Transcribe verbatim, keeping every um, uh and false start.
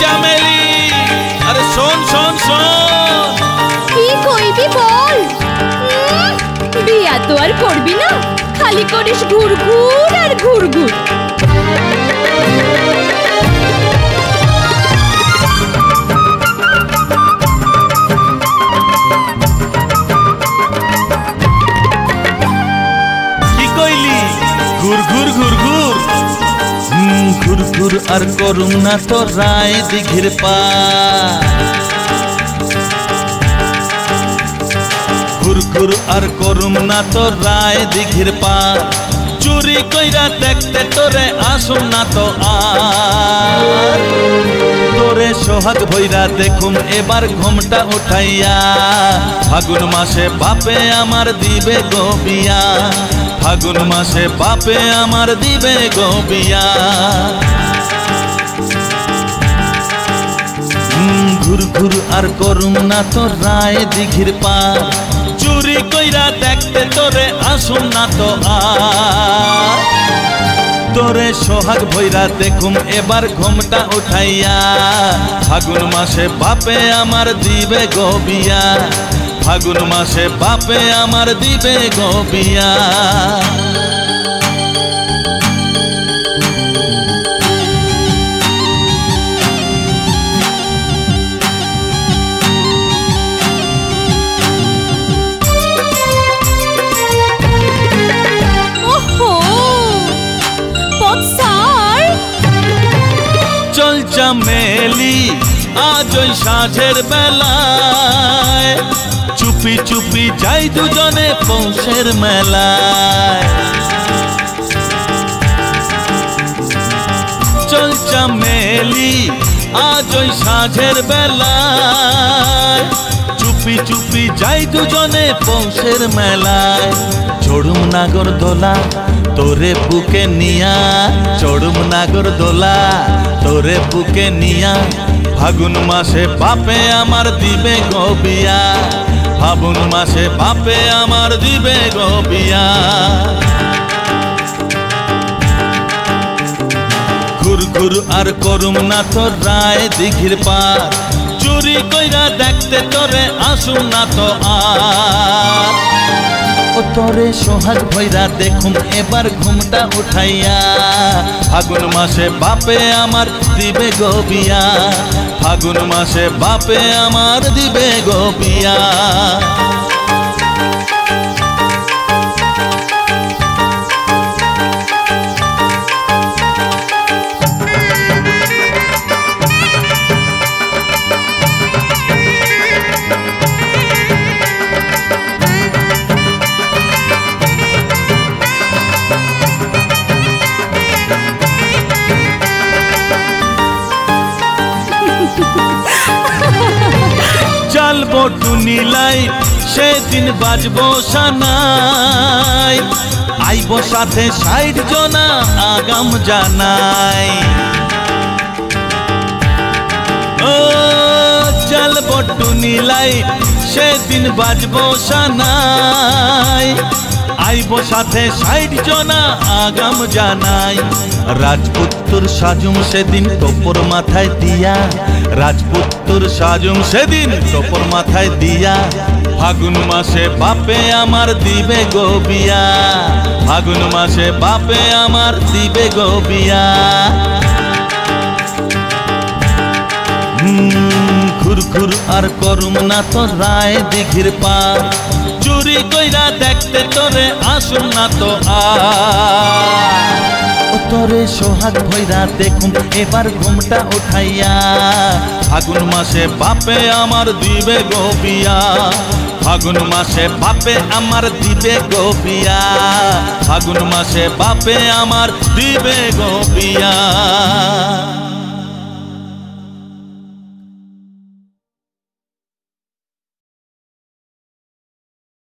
চামেলি আরে শোন শোন শোন কি কইবি বল। বিয়া তো আর করবি না, খালি করিস ঘুর ঘুর আর ঘুর ঘুর। কি কইলি ঘুর ঘুর ঘুর ঘুর ঘুর ঘুর আর করুম না তো রায় দিঘির পা ঘুর ঘুর আর করুম না তো রায় দিঘির পা চুরি কইরা দেখতে তোরে আসুম না তো আর তোরে সোহাগ ভইরা দেখুম এবার ঘুমটা উঠাইয়া ফাগুন মাসে বাপে আমার দিবে গো বিয়া ফাগুন মাসে বাপে আমার দিবে গো বিয়া ঘুর ঘুর আর করুম না তো রায় দিঘির পা চুরি কইরা দেখতে তোরে আসুম না তো আর তোরে সোহাগ ভইরা দেখুম এবার ঘুমটা উঠাইয়া ফাগুন মাসে বাপে আমার দিবে গো বিয়া ফাগুন মাসে বাপে আমার দিবে গো বিয়া চল চামেলি আজ ওই সাঁঝের বেলায় চুপি চুপি যাই দুজনে পৌষের মেলায় চল চামেলি আজ ওই সাঁঝের বেলায় চুপি চুপি যাই দুজনে পৌষের মেলায় চড়ুম নাগর দোলা তোরে বুকে নিয়া চড়ুম নাগর দোলা তোরে বুকে নিয়া ফাগুন মাসে বাপে আমার দিবে গো বিয়া ফাগুন মাসে বাপে আমার দিবে গো বিয়া ঘুর ঘুর আর করুম না তো রায় দিঘির পার চুরি কইরা দেখতে তোরে আসুম না তো আর ও তোরে সোহাগ ভইরা দেখুম এবার ঘুমটা উঠাইয়া ফাগুন মাসে বাপে আমার দিবে গো বিয়া ফাগুন মাসে বাপে আমার দিবে গো বিয়া চালবো টুনি লাইট সেদিন বাজবো সানাই আইবো সাথে ষাট জনা আগাম জানাই ও চালবো টুনি লাইট সেদিন বাজবো সানাই আইবো সাথে ষাট জনা আগাম জানাই রাজপুত্তর সাজুম সেদিন টোপর মাথায় দিয়া রাজপুত্তর সাজুম সেদিন টোপর মাথায় দিয়া ফাগুন মাসে বাপে আমার দিবে গো বিয়া ফাগুন মাসে বাপে আমার দিবে গো বিয়া ঘুর ঘুর আর করুম না তো রায় দিঘির পার চুরি কইরা দেখতে তোরে আসুম না তো আর তোরে সোহাগ ভইরা দেখুম এবার ঘুমটা উঠাইয়া ফাগুন মাসে বাপে আমার দিবে গো বিয়া ফাগুন মাসে বাপে আমার দিবে গো বিয়া ফাগুন মাসে বাপে আমার দিবে গো বিয়া।